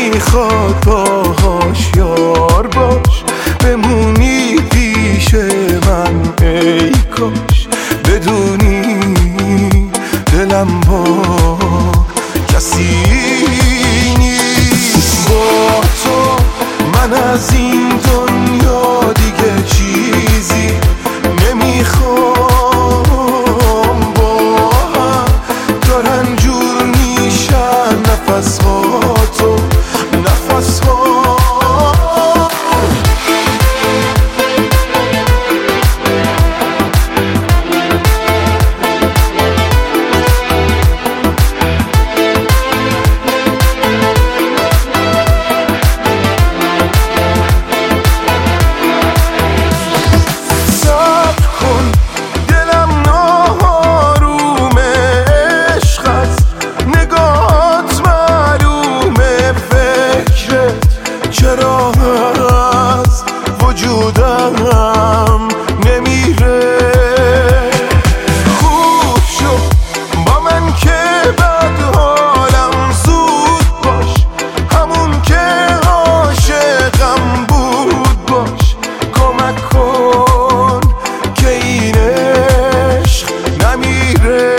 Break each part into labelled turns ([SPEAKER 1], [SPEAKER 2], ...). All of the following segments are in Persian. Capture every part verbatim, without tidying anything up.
[SPEAKER 1] میخواد باهاش یار باش، بمونی پیش من ای کاش، بدونی دلم با کسی نیست. با تو من از این دنیا دیگه چیزی نمیخوام، با هم دارن جور میشن نفس ها تو نفس ها. چرا از وجودم نمیره؟ خوب شد با من که بد حالم زود باش، همون که عاشقم بود باش، کمک کن که این عشق نمیره.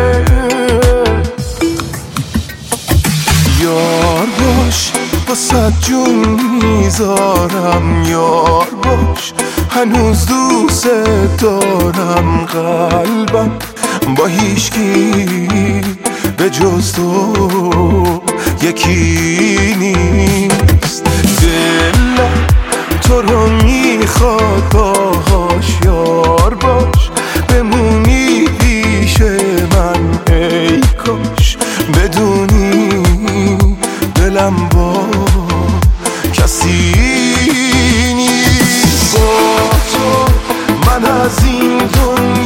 [SPEAKER 1] یار باش واسه جون میذارم، یار باش هنوز دوست دارم، قلبم با هیچکی به جز تو یکی نیست. دلم تو رو میخواد باهاش یار باش، بمونی پیش من ای کاش، بدونی دلم با کسی نیست. با تو من از این دنیا